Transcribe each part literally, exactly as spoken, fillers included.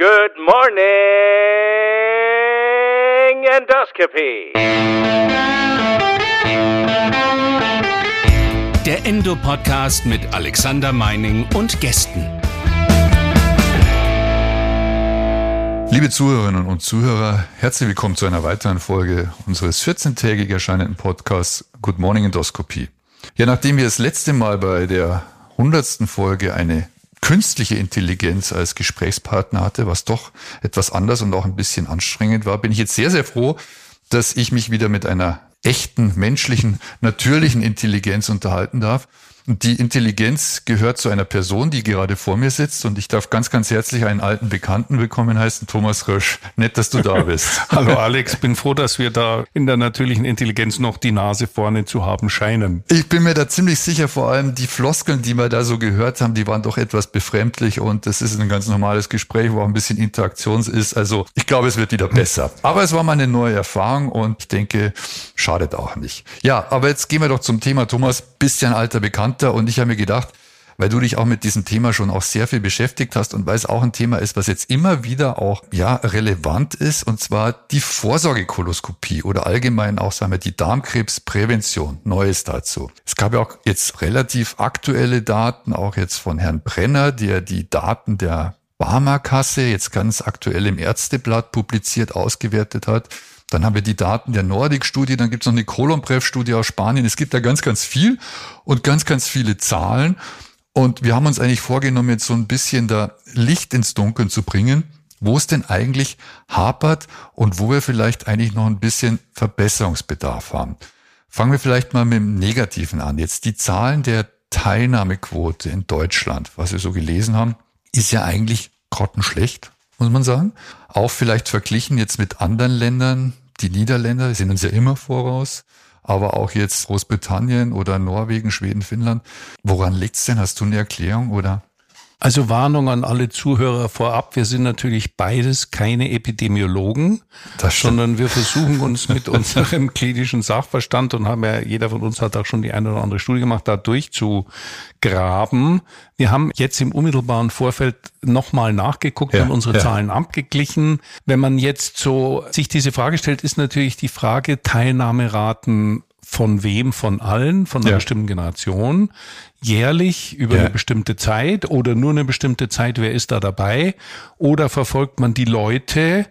Good morning, Endoscopy. Der Endo-Podcast mit Alexander Meining und Gästen. Liebe Zuhörerinnen und Zuhörer, herzlich willkommen zu einer weiteren Folge unseres vierzehntägig erscheinenden Podcasts Good Morning Endoscopy. Ja, nachdem wir das letzte Mal bei der hundertsten Folge eine künstliche Intelligenz als Gesprächspartner hatte, was doch etwas anders und auch ein bisschen anstrengend war, bin ich jetzt sehr, sehr froh, dass ich mich wieder mit einer echten, menschlichen, natürlichen Intelligenz unterhalten darf. Und die Intelligenz gehört zu einer Person, die gerade vor mir sitzt. Und ich darf ganz, ganz herzlich einen alten Bekannten willkommen heißen, Thomas Rösch. Nett, dass du da bist. Hallo Alex, bin froh, dass wir da in der natürlichen Intelligenz noch die Nase vorne zu haben scheinen. Ich bin mir da ziemlich sicher, vor allem die Floskeln, die wir da so gehört haben, die waren doch etwas befremdlich. Und das ist ein ganz normales Gespräch, wo auch ein bisschen Interaktion ist. Also ich glaube, es wird wieder besser. Aber es war mal eine neue Erfahrung und ich denke, schadet auch nicht. Ja, aber jetzt gehen wir doch zum Thema. Thomas, bist ja ein alter Bekannter. Und ich habe mir gedacht, weil du dich auch mit diesem Thema schon auch sehr viel beschäftigt hast und weil es auch ein Thema ist, was jetzt immer wieder auch ja relevant ist, und zwar die Vorsorgekoloskopie oder allgemein auch, sagen wir, die Darmkrebsprävention. Neues dazu. Es gab ja auch jetzt relativ aktuelle Daten, auch jetzt von Herrn Brenner, der die Daten der Barmerkasse jetzt ganz aktuell im Ärzteblatt publiziert ausgewertet hat. Dann haben wir die Daten der Nordic-Studie, dann gibt es noch eine Colonprev-Studie aus Spanien. Es gibt da ganz, ganz viel und ganz, ganz viele Zahlen. Und wir haben uns eigentlich vorgenommen, jetzt so ein bisschen da Licht ins Dunkeln zu bringen, wo es denn eigentlich hapert und wo wir vielleicht eigentlich noch ein bisschen Verbesserungsbedarf haben. Fangen wir vielleicht mal mit dem Negativen an. Jetzt die Zahlen der Teilnahmequote in Deutschland, was wir so gelesen haben, ist ja eigentlich grottenschlecht, muss man sagen. Auch vielleicht verglichen jetzt mit anderen Ländern. Die Niederländer sind uns ja immer voraus, aber auch jetzt Großbritannien oder Norwegen, Schweden, Finnland. Woran liegt's denn? Hast du eine Erklärung oder? Also Warnung an alle Zuhörer vorab. Wir sind natürlich beides keine Epidemiologen, sondern wir versuchen uns mit unserem klinischen Sachverstand, und haben ja, jeder von uns hat auch schon die eine oder andere Studie gemacht, da durchzugraben. Wir haben jetzt im unmittelbaren Vorfeld nochmal nachgeguckt ja, und unsere ja. Zahlen abgeglichen. Wenn man jetzt so sich diese Frage stellt, ist natürlich die Frage Teilnahmeraten von wem? Von allen, von einer ja. bestimmten Generation, jährlich über ja. eine bestimmte Zeit oder nur eine bestimmte Zeit, wer ist da dabei? Oder verfolgt man die Leute,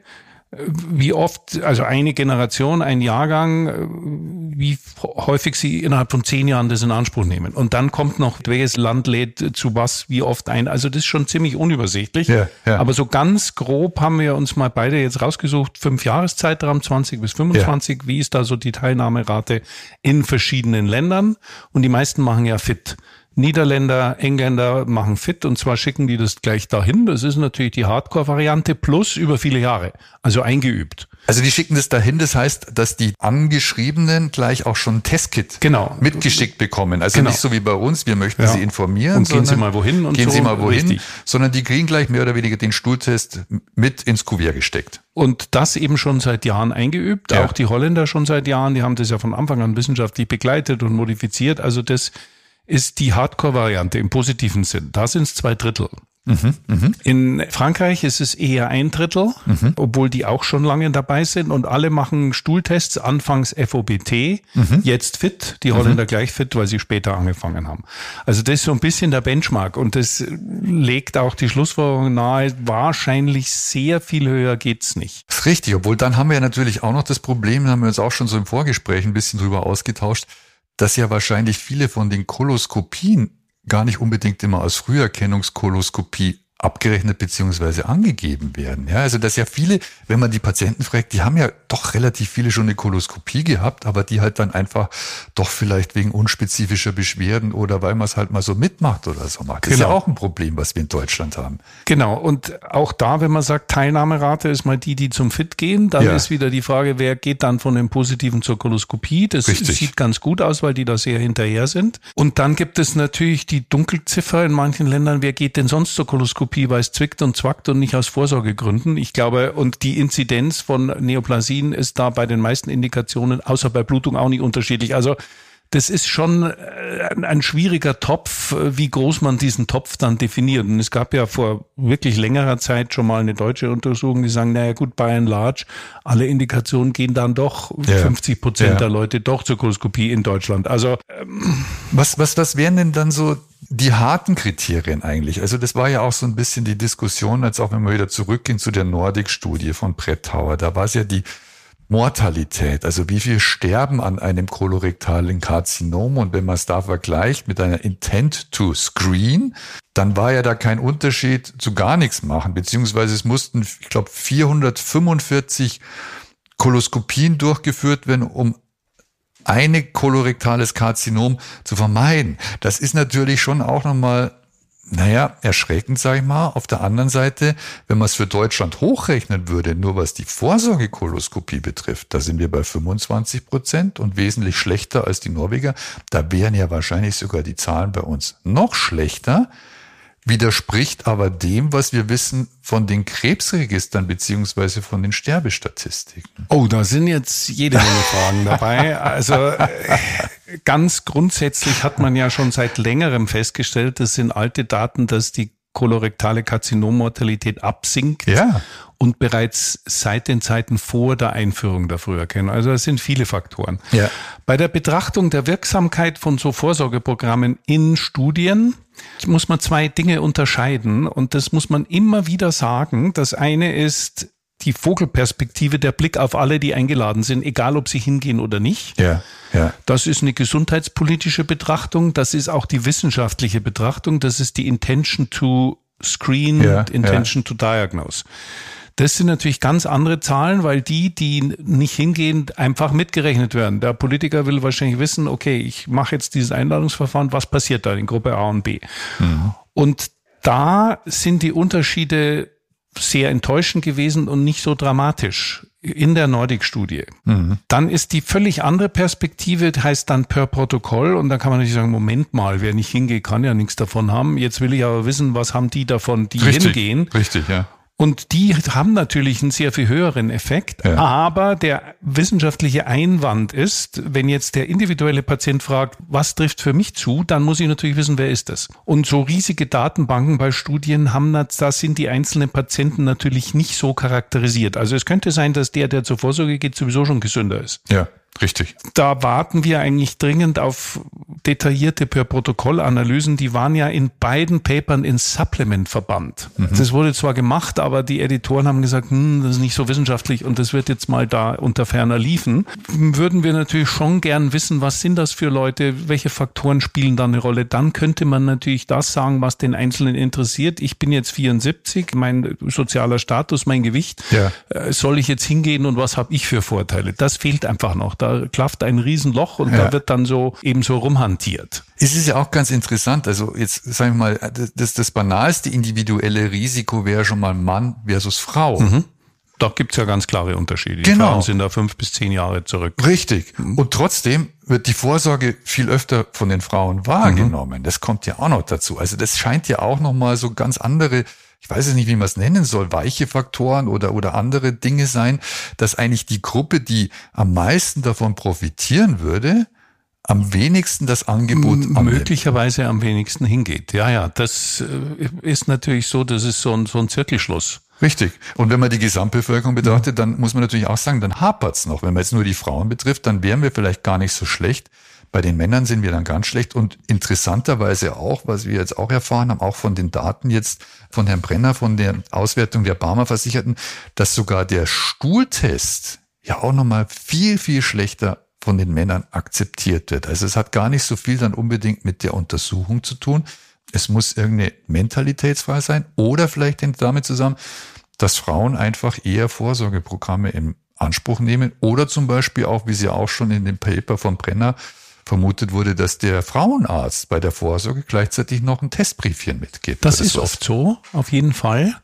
wie oft, also eine Generation, ein Jahrgang, wie häufig sie innerhalb von zehn Jahren das in Anspruch nehmen. Und dann kommt noch, welches Land lädt zu was, wie oft ein. Also das ist schon ziemlich unübersichtlich. Ja, ja. Aber so ganz grob haben wir uns mal beide jetzt rausgesucht, fünf Jahreszeitraum, zwanzig bis fünfundzwanzig. Ja. Wie ist da so die Teilnahmerate in verschiedenen Ländern? Und die meisten machen ja fit. Niederländer, Engländer machen fit, und zwar schicken die das gleich dahin. Das ist natürlich die Hardcore-Variante plus über viele Jahre, also eingeübt. Also die schicken das dahin, das heißt, dass die Angeschriebenen gleich auch schon ein Testkit genau. mitgeschickt bekommen. Also genau. nicht so wie bei uns, wir möchten ja. sie informieren. Und gehen sie mal wohin und gehen so. sie mal wohin, richtig. Sondern die kriegen gleich mehr oder weniger den Stuhltest mit ins Kuvert gesteckt. Und das eben schon seit Jahren eingeübt. Ja. Auch die Holländer schon seit Jahren, die haben das ja von Anfang an wissenschaftlich begleitet und modifiziert. Also das ist die Hardcore-Variante im positiven Sinn. Da sind es zwei Drittel. Mhm, mh. In Frankreich ist es eher ein Drittel, mhm. obwohl die auch schon lange dabei sind, und alle machen Stuhltests, anfangs F O B T, mhm. jetzt fit, die Holländer mhm. gleich fit, weil sie später angefangen haben. Also das ist so ein bisschen der Benchmark, und das legt auch die Schlussfolgerung nahe, wahrscheinlich sehr viel höher geht's nicht. Das ist richtig, obwohl dann haben wir ja natürlich auch noch das Problem, da haben wir uns auch schon so im Vorgespräch ein bisschen drüber ausgetauscht, dass ja wahrscheinlich viele von den Koloskopien gar nicht unbedingt immer als Früherkennungskoloskopie abgerechnet beziehungsweise angegeben werden. Ja, also dass ja viele, wenn man die Patienten fragt, die haben ja doch relativ viele schon eine Koloskopie gehabt, aber die halt dann einfach doch vielleicht wegen unspezifischer Beschwerden oder weil man es halt mal so mitmacht oder so macht. Das genau. ist ja auch ein Problem, was wir in Deutschland haben. Genau, und auch da, wenn man sagt, Teilnahmerate ist mal die, die zum Fit gehen, dann ja. ist wieder die Frage, wer geht dann von dem Positiven zur Koloskopie? Das Richtig. Sieht ganz gut aus, weil die da sehr hinterher sind. Und dann gibt es natürlich die Dunkelziffer in manchen Ländern, wer geht denn sonst zur Koloskopie, weil es zwickt und zwackt und nicht aus Vorsorgegründen. Ich glaube, und die Inzidenz von Neoplasien ist da bei den meisten Indikationen, außer bei Blutung, auch nicht unterschiedlich. Also das ist schon ein, ein schwieriger Topf, wie groß man diesen Topf dann definiert. Und es gab ja vor wirklich längerer Zeit schon mal eine deutsche Untersuchung, die sagen, naja gut, by and large, alle Indikationen gehen dann doch ja. fünfzig Prozent ja. der Leute doch zur Koloskopie in Deutschland. Also ähm, was, was, was wären denn dann so die harten Kriterien eigentlich? Also das war ja auch so ein bisschen die Diskussion, als auch wenn wir wieder zurückgehen zu der Nordic-Studie von Brettauer, da war es ja die Mortalität, also wie viel sterben an einem kolorektalen Karzinom, und wenn man es da vergleicht mit einer Intent to Screen, dann war ja da kein Unterschied zu gar nichts machen, beziehungsweise es mussten, ich glaube, vierhundertfünfundvierzig Koloskopien durchgeführt werden, um eine kolorektales Karzinom zu vermeiden. Das ist natürlich schon auch nochmal, naja, erschreckend, sage ich mal. Auf der anderen Seite, wenn man es für Deutschland hochrechnen würde, nur was die Vorsorgekoloskopie betrifft, da sind wir bei fünfundzwanzig Prozent und wesentlich schlechter als die Norweger. Da wären ja wahrscheinlich sogar die Zahlen bei uns noch schlechter. Widerspricht aber dem, was wir wissen von den Krebsregistern beziehungsweise von den Sterbestatistiken. Oh, da sind jetzt jede Menge Fragen dabei. Also ganz grundsätzlich hat man ja schon seit längerem festgestellt, das sind alte Daten, dass die kolorektale Karzinommortalität absinkt ja. und bereits seit den Zeiten vor der Einführung der Früherkennung. Also es sind viele Faktoren. Ja. Bei der Betrachtung der Wirksamkeit von so Vorsorgeprogrammen in Studien muss man zwei Dinge unterscheiden, und das muss man immer wieder sagen. Das eine ist die Vogelperspektive, der Blick auf alle, die eingeladen sind, egal ob sie hingehen oder nicht. Ja, ja. Das ist eine gesundheitspolitische Betrachtung, das ist auch die wissenschaftliche Betrachtung, das ist die Intention to Screen, ja, Intention ja. to Diagnose. Das sind natürlich ganz andere Zahlen, weil die, die nicht hingehen, einfach mitgerechnet werden. Der Politiker will wahrscheinlich wissen, okay, ich mache jetzt dieses Einladungsverfahren, was passiert da in Gruppe A und B? Mhm. Und da sind die Unterschiede sehr enttäuschend gewesen und nicht so dramatisch in der Nordic-Studie. Mhm. Dann ist die völlig andere Perspektive, heißt dann per Protokoll, und da kann man natürlich sagen, Moment mal, wer nicht hingeht, kann ja nichts davon haben. Jetzt will ich aber wissen, was haben die davon, die richtig, hingehen. Richtig, ja. Und die haben natürlich einen sehr viel höheren Effekt. Ja. Aber der wissenschaftliche Einwand ist, wenn jetzt der individuelle Patient fragt, was trifft für mich zu, dann muss ich natürlich wissen, wer ist das? Und so riesige Datenbanken bei Studien haben, da sind die einzelnen Patienten natürlich nicht so charakterisiert. Also es könnte sein, dass der, der zur Vorsorge geht, sowieso schon gesünder ist. Ja. Richtig. Da warten wir eigentlich dringend auf detaillierte Per-Protokoll-Analysen. Die waren ja in beiden Papern in Supplement verbannt. Mhm. Das wurde zwar gemacht, aber die Editoren haben gesagt, hm, das ist nicht so wissenschaftlich und das wird jetzt mal da unter ferner liefen. Würden wir natürlich schon gern wissen, was sind das für Leute, welche Faktoren spielen da eine Rolle. Dann könnte man natürlich das sagen, was den Einzelnen interessiert. Ich bin jetzt vierundsiebzig, mein sozialer Status, mein Gewicht. Ja. Soll ich jetzt hingehen und was habe ich für Vorteile? Das fehlt einfach noch. Da klafft ein Riesenloch und ja. da wird dann so eben so rumhantiert. Es ist ja auch ganz interessant, also jetzt sagen wir mal, das, das banalste individuelle Risiko wäre schon mal Mann versus Frau. Mhm. Da gibt's ja ganz klare Unterschiede. Die genau. Frauen sind da fünf bis zehn Jahre zurück. Richtig. Und trotzdem wird die Vorsorge viel öfter von den Frauen wahrgenommen. Mhm. Das kommt ja auch noch dazu. Also das scheint ja auch nochmal so ganz andere, ich weiß es nicht, wie man es nennen soll, weiche Faktoren oder, oder andere Dinge sein, dass eigentlich die Gruppe, die am meisten davon profitieren würde, am wenigsten das Angebot M- annimmt. Möglicherweise am wenigsten hingeht. Ja, ja, das ist natürlich so, das ist so ein, so ein Zirkelschluss. Richtig. Und wenn man die Gesamtbevölkerung betrachtet, dann muss man natürlich auch sagen, dann hapert's noch. Wenn man jetzt nur die Frauen betrifft, dann wären wir vielleicht gar nicht so schlecht. Bei den Männern sind wir dann ganz schlecht. Und interessanterweise auch, was wir jetzt auch erfahren haben, auch von den Daten jetzt von Herrn Brenner, von der Auswertung der Barmer-Versicherten, dass sogar der Stuhltest ja auch nochmal viel, viel schlechter von den Männern akzeptiert wird. Also es hat gar nicht so viel dann unbedingt mit der Untersuchung zu tun. Es muss irgendeine Mentalitätsfrage sein oder vielleicht hängt damit zusammen, dass Frauen einfach eher Vorsorgeprogramme in Anspruch nehmen oder zum Beispiel auch, wie sie auch schon in dem Paper von Brenner vermutet wurde, dass der Frauenarzt bei der Vorsorge gleichzeitig noch ein Testbriefchen mitgibt. Das ist oft so, auf jeden Fall.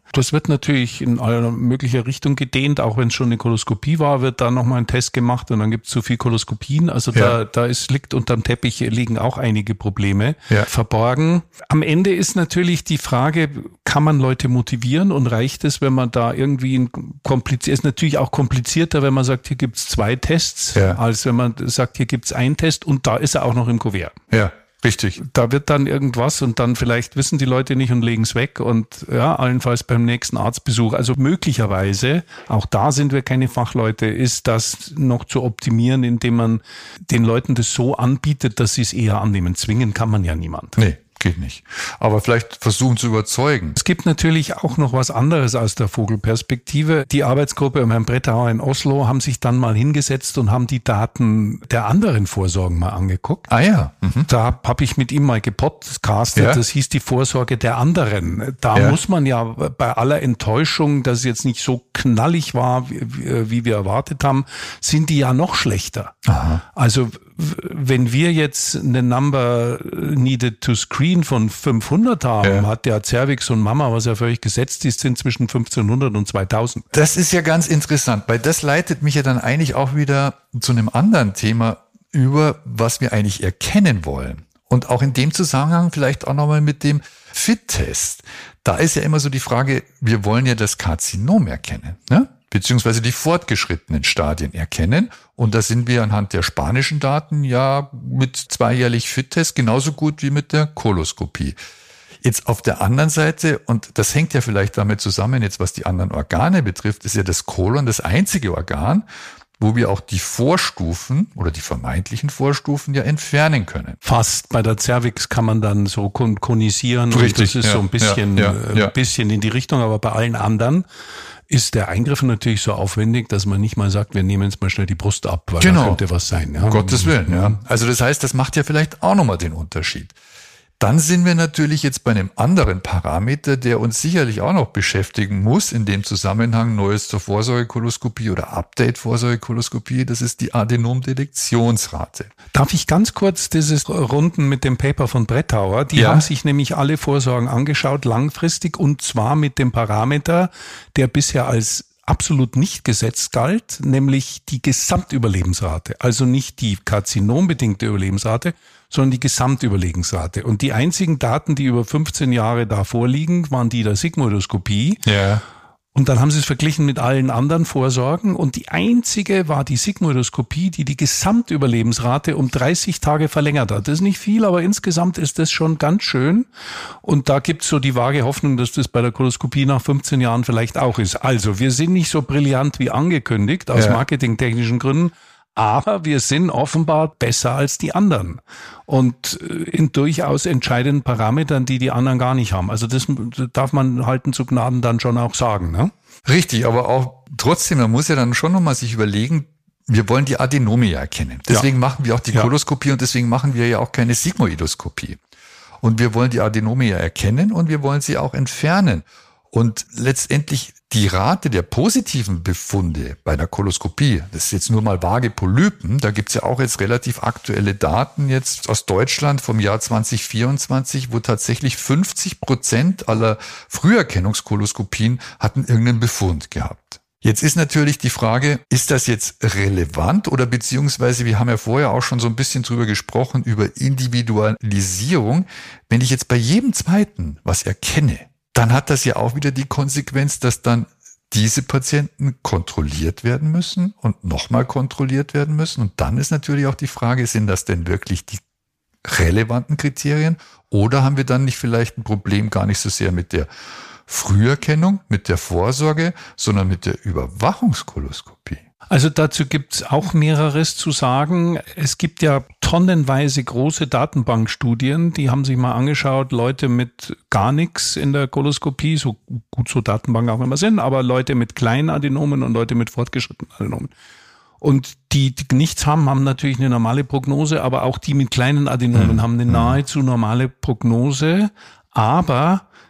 Das wird natürlich in aller möglicher Richtung gedehnt, auch wenn es schon eine Koloskopie war, wird da nochmal ein Test gemacht und dann gibt es zu viel Koloskopien. Also ja. da, da ist, liegt unterm Teppich, liegen auch einige Probleme ja. verborgen. Am Ende ist natürlich die Frage, kann man Leute motivieren und reicht es, wenn man da irgendwie ein kompliziert, ist natürlich auch komplizierter, wenn man sagt, hier gibt's zwei Tests, ja. als wenn man sagt, hier gibt's einen Test und da ist er auch noch im Kuvert. Ja. Richtig. Da wird dann irgendwas und dann vielleicht wissen die Leute nicht und legen es weg und ja, allenfalls beim nächsten Arztbesuch. Also möglicherweise, auch da sind wir keine Fachleute, ist das noch zu optimieren, indem man den Leuten das so anbietet, dass sie es eher annehmen. Zwingen kann man ja niemand. Nee. Geht nicht. Aber vielleicht versuchen zu überzeugen. Es gibt natürlich auch noch was anderes aus der Vogelperspektive. Die Arbeitsgruppe um Herrn Brettauer in Oslo haben sich dann mal hingesetzt und haben die Daten der anderen Vorsorgen mal angeguckt. Ah ja. Mhm. Da habe ich mit ihm mal gepodcastet. Ja. Das hieß die Vorsorge der anderen. Da ja. muss man ja bei aller Enttäuschung, dass es jetzt nicht so knallig war, wie, wie wir erwartet haben, sind die ja noch schlechter. Aha. Also wenn wir jetzt eine Number needed to screen von fünfhundert haben, ja. hat der Cervix und Mama, was ja völlig gesetzt ist, sind zwischen fünfzehnhundert und zweitausend. Das ist ja ganz interessant, weil das leitet mich ja dann eigentlich auch wieder zu einem anderen Thema über, was wir eigentlich erkennen wollen. Und auch in dem Zusammenhang vielleicht auch nochmal mit dem F I T-Test. Da ist ja immer so die Frage, wir wollen ja das Karzinom erkennen, ne? Beziehungsweise die fortgeschrittenen Stadien erkennen. Und da sind wir anhand der spanischen Daten ja mit zweijährlich F I T-Test genauso gut wie mit der Koloskopie. Jetzt auf der anderen Seite, und das hängt ja vielleicht damit zusammen, jetzt was die anderen Organe betrifft, ist ja das Kolon das einzige Organ, wo wir auch die Vorstufen oder die vermeintlichen Vorstufen ja entfernen können. Fast. Bei der Cervix kann man dann so kon- konisieren. Richtig. Das ist ja, so ein bisschen, ja, ja, ja. ein bisschen in die Richtung, aber bei allen anderen ist der Eingriff natürlich so aufwendig, dass man nicht mal sagt, wir nehmen jetzt mal schnell die Brust ab, weil genau. da könnte was sein. Ja? Um Gottes Willen, ja. Also das heißt, das macht ja vielleicht auch nochmal den Unterschied. Dann sind wir natürlich jetzt bei einem anderen Parameter, der uns sicherlich auch noch beschäftigen muss, in dem Zusammenhang Neues zur Vorsorgekoloskopie oder Update-Vorsorgekoloskopie, das ist die Adenomdetektionsrate. Darf ich ganz kurz dieses Runden mit dem Paper von Brettauer, die ja. haben sich nämlich alle Vorsorgen angeschaut, langfristig, und zwar mit dem Parameter, der bisher als absolut nicht gesetzt galt, nämlich die Gesamtüberlebensrate, also nicht die karzinombedingte Überlebensrate, sondern die Gesamtüberlebensrate. Und die einzigen Daten, die über fünfzehn Jahre da vorliegen, waren die der Sigmoidoskopie. Ja. Und dann haben sie es verglichen mit allen anderen Vorsorgen. Und die einzige war die Sigmoidoskopie, die die Gesamtüberlebensrate um dreißig Tage verlängert hat. Das ist nicht viel, aber insgesamt ist das schon ganz schön. Und da gibt's so die vage Hoffnung, dass das bei der Koloskopie nach fünfzehn Jahren vielleicht auch ist. Also wir sind nicht so brillant wie angekündigt, aus ja. marketingtechnischen Gründen. Aber wir sind offenbar besser als die anderen und in durchaus entscheidenden Parametern, die die anderen gar nicht haben. Also das darf man halten zu Gnaden dann schon auch sagen, ne? Richtig, aber auch trotzdem, man muss ja dann schon nochmal sich überlegen, wir wollen die Adenome ja erkennen. Deswegen ja. machen wir auch die ja. Koloskopie und deswegen machen wir ja auch keine Sigmoidoskopie. Und wir wollen die Adenome ja erkennen und wir wollen sie auch entfernen. Und letztendlich die Rate der positiven Befunde bei der Koloskopie, das ist jetzt nur mal vage Polypen, da gibt's ja auch jetzt relativ aktuelle Daten jetzt aus Deutschland vom Jahr zwanzig vierundzwanzig, wo tatsächlich fünfzig Prozent aller Früherkennungskoloskopien hatten irgendeinen Befund gehabt. Jetzt ist natürlich die Frage, ist das jetzt relevant oder beziehungsweise, wir haben ja vorher auch schon so ein bisschen drüber gesprochen, über Individualisierung. Wenn ich jetzt bei jedem Zweiten was erkenne, dann hat das ja auch wieder die Konsequenz, dass dann diese Patienten kontrolliert werden müssen und nochmal kontrolliert werden müssen. Und dann ist natürlich auch die Frage, sind das denn wirklich die relevanten Kriterien? Oder haben wir dann nicht vielleicht ein Problem gar nicht so sehr mit der Früherkennung, mit der Vorsorge, sondern mit der Überwachungskoloskopie? Also dazu gibt's auch mehreres zu sagen. Es gibt ja tonnenweise große Datenbankstudien, die haben sich mal angeschaut, Leute mit gar nichts in der Koloskopie, so gut so Datenbanken auch immer sind, aber Leute mit kleinen Adenomen und Leute mit fortgeschrittenen Adenomen. Und die, die nichts haben, haben natürlich eine normale Prognose, aber auch die mit kleinen Adenomen mhm. haben eine nahezu normale Prognose, aber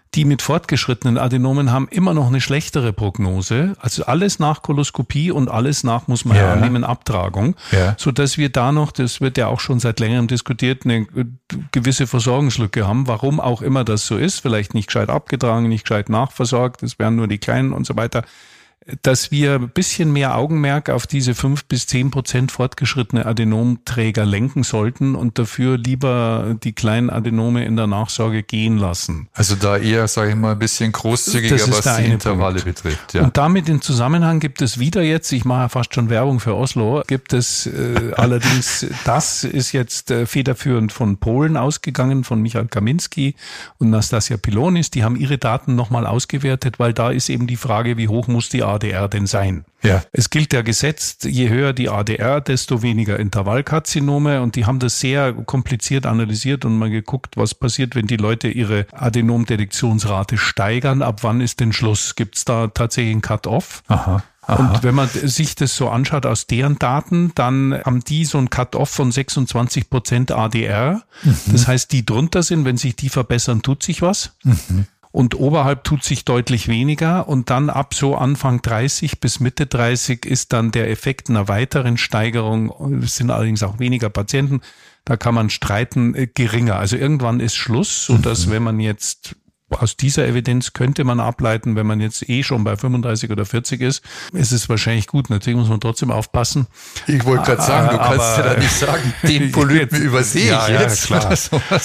Die mit fortgeschrittenen Adenomen haben immer noch eine schlechtere Prognose. Also alles nach Koloskopie und alles nach, muss man ja annehmen, Abtragung. Ja. Sodass wir da noch, das wird ja auch schon seit längerem diskutiert, eine gewisse Versorgungslücke haben. Warum auch immer das so ist. Vielleicht nicht gescheit abgetragen, nicht gescheit nachversorgt. Das wären nur die Kleinen und so weiter. Dass wir ein bisschen mehr Augenmerk auf diese fünf bis zehn Prozent fortgeschrittene Adenomträger lenken sollten und dafür lieber die kleinen Adenome in der Nachsorge gehen lassen. Also da eher, sage ich mal, ein bisschen großzügiger, was die Intervalle Punkt. betrifft. Ja. Und damit in Zusammenhang gibt es wieder jetzt, ich mache ja fast schon Werbung für Oslo, gibt es äh, allerdings, das ist jetzt äh, federführend von Polen ausgegangen, von Michał Kaminski und Nastasia Pilonis, die haben ihre Daten nochmal ausgewertet, weil da ist eben die Frage, wie hoch muss die A D R denn sein? Ja. Es gilt ja gesetzt, je höher die A D R, desto weniger Intervallkarzinome, und die haben das sehr kompliziert analysiert und mal geguckt, was passiert, wenn die Leute ihre Adenomdetektionsrate steigern. Ab wann ist denn Schluss? Gibt es da tatsächlich einen Cut-off? Aha. Aha. Und wenn man sich das so anschaut aus deren Daten, dann haben die so ein Cut-off von sechsundzwanzig Prozent A D R. Mhm. Das heißt, die drunter sind, wenn sich die verbessern, tut sich was. Mhm. Und oberhalb tut sich deutlich weniger, und dann ab so Anfang dreißig bis Mitte dreißig ist dann der Effekt einer weiteren Steigerung, es sind allerdings auch weniger Patienten, da kann man streiten, geringer. Also irgendwann ist Schluss, sodass mhm. wenn man jetzt aus dieser Evidenz könnte man ableiten, wenn man jetzt eh schon bei fünfunddreißig oder vierzig ist, ist es wahrscheinlich gut. Natürlich muss man trotzdem aufpassen. Ich wollte gerade sagen, du aber, kannst ja da nicht sagen, den Polypen übersehe ich ja, jetzt. Ja, klar.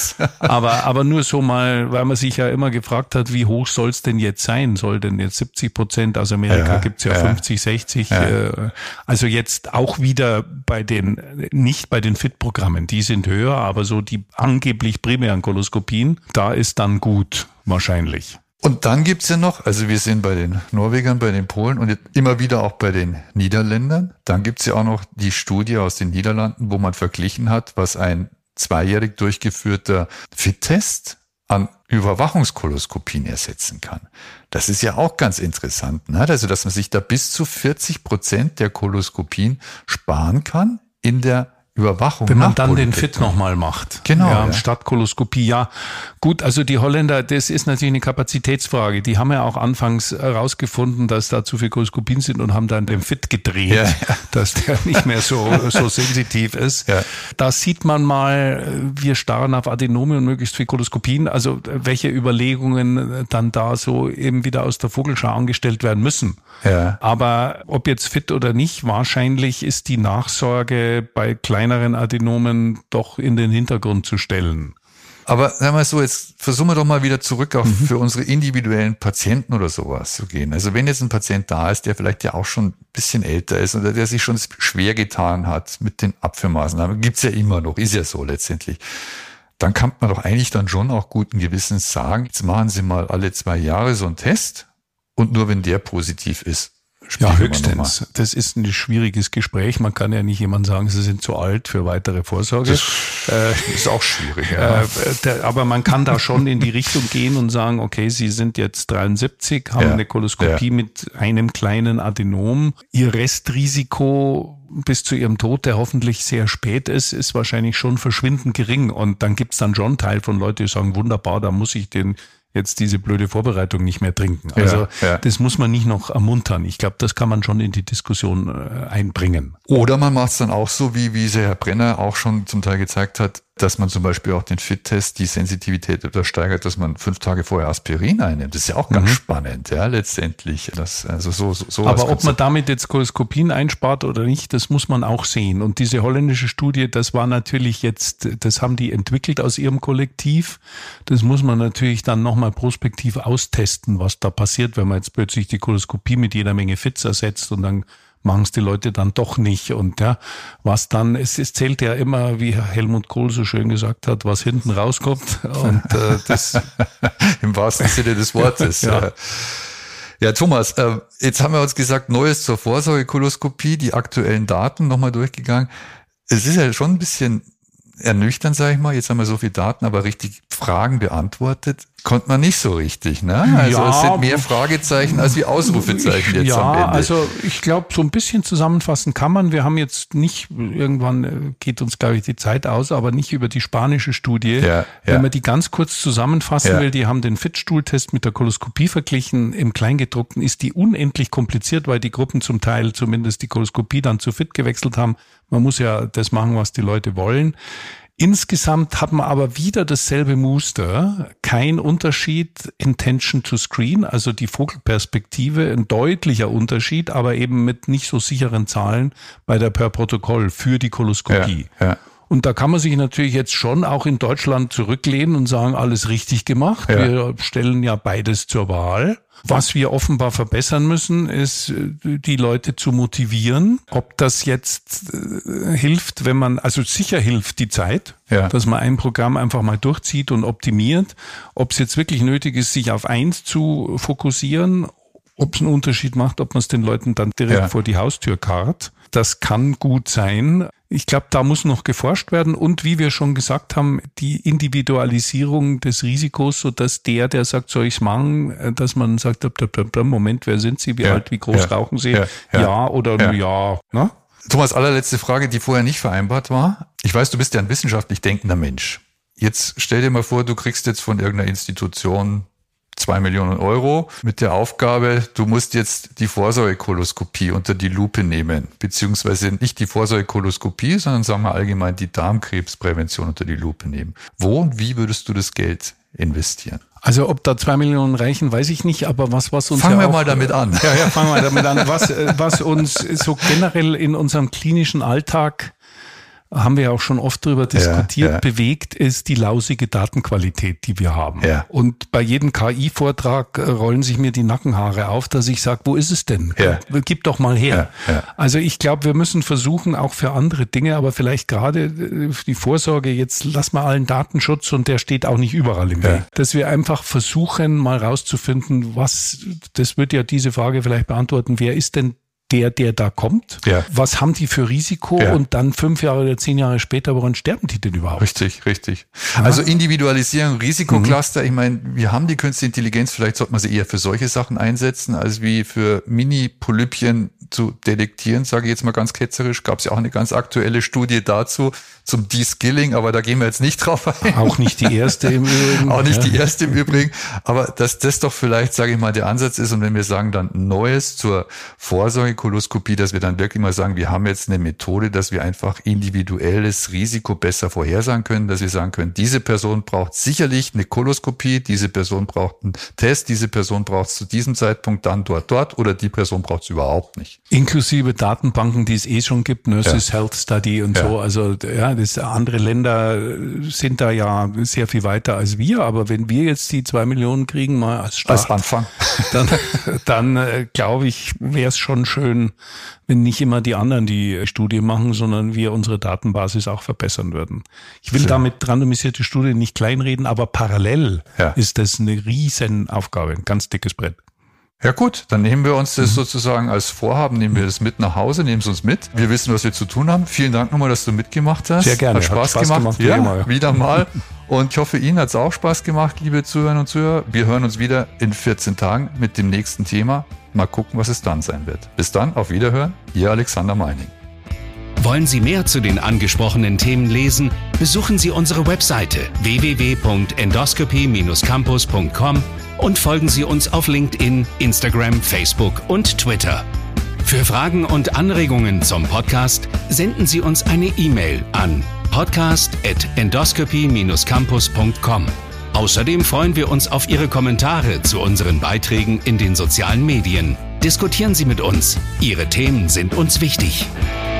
aber, aber nur so mal, weil man sich ja immer gefragt hat, wie hoch soll es denn jetzt sein? Soll denn jetzt siebzig Prozent? Aus Amerika ja, gibt's ja, ja fünfzig, sechzig. Ja. Äh, also jetzt auch wieder bei den, nicht bei den F I T-Programmen, die sind höher, aber so die angeblich primären Koloskopien, da ist dann gut. Wahrscheinlich. Und dann gibt's ja noch, also wir sind bei den Norwegern, bei den Polen und immer wieder auch bei den Niederländern. Dann gibt's ja auch noch die Studie aus den Niederlanden, wo man verglichen hat, was ein zweijährig durchgeführter F I T-Test an Überwachungskoloskopien ersetzen kann. Das ist ja auch ganz interessant, ne? Also, dass man sich da bis zu vierzig Prozent der Koloskopien sparen kann in der Überwachung. Wenn man dann den F I T nochmal macht. Genau. Ja, ja. Statt Koloskopie. Ja, gut, also die Holländer, das ist natürlich eine Kapazitätsfrage. Die haben ja auch anfangs herausgefunden, dass da zu viele Koloskopien sind und haben dann den F I T gedreht, ja, ja. dass der nicht mehr so, so sensitiv ist. Ja. Da sieht man mal, wir starren auf Adenome und möglichst viele Koloskopien. Also welche Überlegungen dann da so eben wieder aus der Vogelschau angestellt werden müssen. Ja. Aber ob jetzt F I T oder nicht, wahrscheinlich ist die Nachsorge bei kleinen kleineren Adenomen doch in den Hintergrund zu stellen. Aber sagen wir so, jetzt versuchen wir doch mal wieder zurück auf mhm. für unsere individuellen Patienten oder sowas zu gehen. Also wenn jetzt ein Patient da ist, der vielleicht ja auch schon ein bisschen älter ist oder der sich schon schwer getan hat mit den Abführmaßnahmen, gibt's ja immer noch, ist ja so letztendlich. Dann kann man doch eigentlich dann schon auch guten Gewissens sagen, jetzt machen Sie mal alle zwei Jahre so einen Test und nur wenn der positiv ist, ja, höchstens. Das ist ein schwieriges Gespräch. Man kann ja nicht jemandem sagen, sie sind zu alt für weitere Vorsorge. Das äh, ist auch schwierig. Ja. Äh, der, aber man kann da schon in die Richtung gehen und sagen, okay, Sie sind jetzt dreiundsiebzig, haben ja. eine Koloskopie ja. mit einem kleinen Adenom. Ihr Restrisiko bis zu Ihrem Tod, der hoffentlich sehr spät ist, ist wahrscheinlich schon verschwindend gering. Und dann gibt's dann schon einen Teil von Leuten, die sagen, wunderbar, da muss ich den jetzt diese blöde Vorbereitung nicht mehr trinken. Also ja, ja. das muss man nicht noch ermuntern. Ich glaube, das kann man schon in die Diskussion äh, einbringen. Oder man macht es dann auch so, wie wie Herr Brenner auch schon zum Teil gezeigt hat, dass man zum Beispiel auch den F I T-Test, die Sensitivität übersteigert, dass man fünf Tage vorher Aspirin einnimmt. Das ist ja auch ganz mhm. spannend, ja, letztendlich. Das, also so, so, so Aber ob man damit jetzt Koloskopien einspart oder nicht, das muss man auch sehen. Und diese holländische Studie, das war natürlich jetzt, das haben die entwickelt aus ihrem Kollektiv. Das muss man natürlich dann nochmal prospektiv austesten, was da passiert, wenn man jetzt plötzlich die Koloskopie mit jeder Menge F I Ts ersetzt und dann machen es die Leute dann doch nicht. Und ja, was dann, es, es zählt ja immer, wie Helmut Kohl so schön gesagt hat, was hinten rauskommt. Und äh, das im wahrsten Sinne des Wortes. ja. ja. Ja, Thomas, äh, jetzt haben wir uns gesagt, Neues zur Vorsorgekoloskopie, die aktuellen Daten nochmal durchgegangen. Es ist ja schon ein bisschen ernüchternd, sage ich mal. Jetzt haben wir so viele Daten, aber richtig Fragen beantwortet. konnte man nicht so richtig. Ne? Also ja, es sind mehr Fragezeichen als wie Ausrufezeichen jetzt ja, am Ende. Also ich glaube, so ein bisschen zusammenfassen kann man. Wir haben jetzt nicht, irgendwann geht uns, glaube ich, die Zeit aus, aber nicht über die spanische Studie. Ja, ja. Wenn man die ganz kurz zusammenfassen ja. will, die haben den Fittstuhltest mit der Koloskopie verglichen. Im Kleingedruckten ist die unendlich kompliziert, weil die Gruppen zum Teil zumindest die Koloskopie dann zu Fit gewechselt haben. Man muss ja das machen, was die Leute wollen. Insgesamt hat man aber wieder dasselbe Muster, kein Unterschied Intention to Screen, also die Vogelperspektive, ein deutlicher Unterschied, aber eben mit nicht so sicheren Zahlen bei der per Protokoll für die Koloskopie. Ja, ja. Und da kann man sich natürlich jetzt schon auch in Deutschland zurücklehnen und sagen, alles richtig gemacht. Ja. Wir stellen ja beides zur Wahl. Was wir offenbar verbessern müssen, ist, die Leute zu motivieren. Ob das jetzt äh, hilft, wenn man, also sicher hilft die Zeit, ja. dass man ein Programm einfach mal durchzieht und optimiert. Ob es jetzt wirklich nötig ist, sich auf eins zu fokussieren, ob es einen Unterschied macht, ob man es den Leuten dann direkt ja. vor die Haustür karrt. Das kann gut sein. Ich glaube, da muss noch geforscht werden und wie wir schon gesagt haben, die Individualisierung des Risikos, so dass der, der sagt, soll ich's machen, dass man sagt, Moment, wer sind Sie, wie ja, alt, wie groß ja, rauchen Sie, ja, ja, ja oder ja. ja. Ne? Thomas, allerletzte Frage, die vorher nicht vereinbart war. Ich weiß, du bist ja ein wissenschaftlich denkender Mensch. Jetzt stell dir mal vor, du kriegst jetzt von irgendeiner Institution zwei Millionen Euro mit der Aufgabe, du musst jetzt die Vorsorgekoloskopie unter die Lupe nehmen, beziehungsweise nicht die Vorsorgekoloskopie, sondern sagen wir allgemein die Darmkrebsprävention unter die Lupe nehmen. Wo und wie würdest du das Geld investieren? Also ob da zwei Millionen reichen, weiß ich nicht, aber was, was uns Fangen ja wir auch, mal damit an. Ja, ja, fangen wir damit an. Was, was uns so generell in unserem klinischen Alltag, haben wir ja auch schon oft darüber diskutiert, ja, ja. bewegt, ist die lausige Datenqualität, die wir haben. Ja. Und bei jedem K I-Vortrag rollen sich mir die Nackenhaare auf, dass ich sage, wo ist es denn? Ja. Gib doch mal her. Ja, ja. Also ich glaube, wir müssen versuchen, auch für andere Dinge, aber vielleicht gerade die Vorsorge, jetzt lass mal allen Datenschutz und der steht auch nicht überall im ja. Weg. Dass wir einfach versuchen, mal rauszufinden, was, das wird ja diese Frage vielleicht beantworten, wer ist denn der, der da kommt, ja. was haben die für Risiko ja. und dann fünf Jahre oder zehn Jahre später, woran sterben die denn überhaupt? Richtig, richtig. Ja. Also Individualisierung, Risikocluster, mhm. ich meine, wir haben die künstliche Intelligenz, vielleicht sollte man sie eher für solche Sachen einsetzen, als wie für Mini-Polypien zu detektieren, sage ich jetzt mal ganz ketzerisch. Gab es ja auch eine ganz aktuelle Studie dazu, zum De-Skilling, aber da gehen wir jetzt nicht drauf ein. Auch nicht die erste im Übrigen. Auch nicht ja. die erste im Übrigen. Aber dass das doch vielleicht, sage ich mal, der Ansatz ist und wenn wir sagen dann Neues zur Vorsorgekoloskopie, dass wir dann wirklich mal sagen, wir haben jetzt eine Methode, dass wir einfach individuelles Risiko besser vorhersagen können, dass wir sagen können, diese Person braucht sicherlich eine Koloskopie, diese Person braucht einen Test, diese Person braucht es zu diesem Zeitpunkt dann dort, dort oder die Person braucht es überhaupt nicht. Inklusive Datenbanken, die es eh schon gibt, Nurses ja. Health Study und ja. so, also ja, das, andere Länder sind da ja sehr viel weiter als wir, aber wenn wir jetzt die zwei Millionen kriegen, mal als Start, als Anfang, dann, dann äh, glaube ich, wäre es schon schön, wenn nicht immer die anderen die Studie machen, sondern wir unsere Datenbasis auch verbessern würden. Ich will ja. damit randomisierte Studie nicht kleinreden, aber parallel ja. ist das eine riesen Aufgabe, ein ganz dickes Brett. Ja gut, dann nehmen wir uns das mhm. sozusagen als Vorhaben, nehmen wir das mit nach Hause, nehmen es uns mit. Wir wissen, was wir zu tun haben. Vielen Dank nochmal, dass du mitgemacht hast. Sehr gerne. Hat Spaß, Hat Spaß gemacht. gemacht. Ja, mal. wieder mal. Und ich hoffe, Ihnen hat es auch Spaß gemacht, liebe Zuhörerinnen und Zuhörer. Wir hören uns wieder in vierzehn Tagen mit dem nächsten Thema. Mal gucken, was es dann sein wird. Bis dann, auf Wiederhören. Ihr Alexander Meining. Wollen Sie mehr zu den angesprochenen Themen lesen? Besuchen Sie unsere Webseite w w w punkt endoscopy Bindestrich campus punkt com und folgen Sie uns auf LinkedIn, Instagram, Facebook und Twitter. Für Fragen und Anregungen zum Podcast senden Sie uns eine E-Mail an podcast at endoscopy Bindestrich campus punkt com. Außerdem freuen wir uns auf Ihre Kommentare zu unseren Beiträgen in den sozialen Medien. Diskutieren Sie mit uns. Ihre Themen sind uns wichtig.